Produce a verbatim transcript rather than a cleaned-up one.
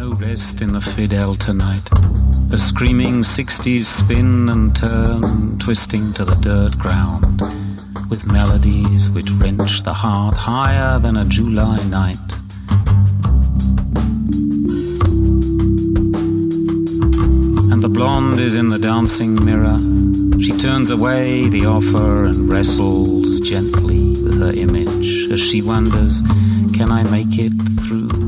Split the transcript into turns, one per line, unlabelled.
no rest in the Fidel tonight. A screaming sixties spin and turn, twisting to the dirt ground, with melodies which wrench the heart higher than a July night. And the blonde is in the dancing mirror. She turns away the offer and wrestles gently with her image as she wonders, can I make it through?